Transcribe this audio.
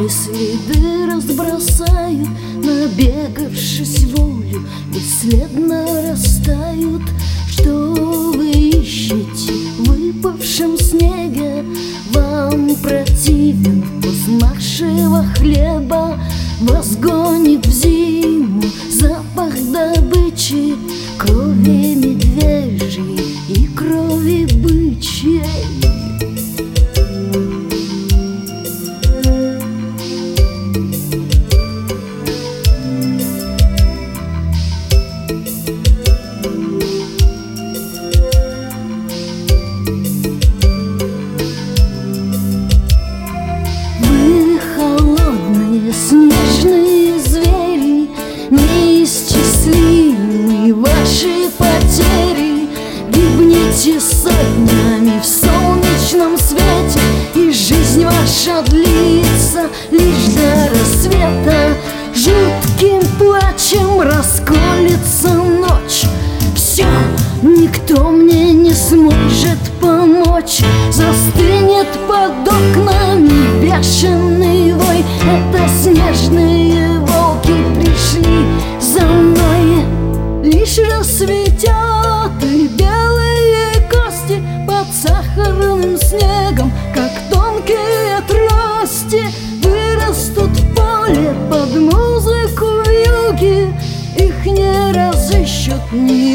Свои следы разбросают, набегавшись волю, бесследно растают. Что вы ищете в выпавшем снеге? Вам противен вкус нашего хлеба. Вас гонит в зиму запах добычи, крови медвежьей и крови бычьей. Снежные звери, неисчислимы ваши потери. Гибнете сотнями в солнечном свете, и жизнь ваша длится лишь до рассвета. Жутким плачем расколется ночь. Все, никто мне не сможет помочь. Застынет под окнами бешеный вой. Это снежные волки пришли за мной. Лишь рассветят и белые кости под сахарным снегом, как тонкие трости, вырастут в поле под музыку вьюги. Их не разыщут ни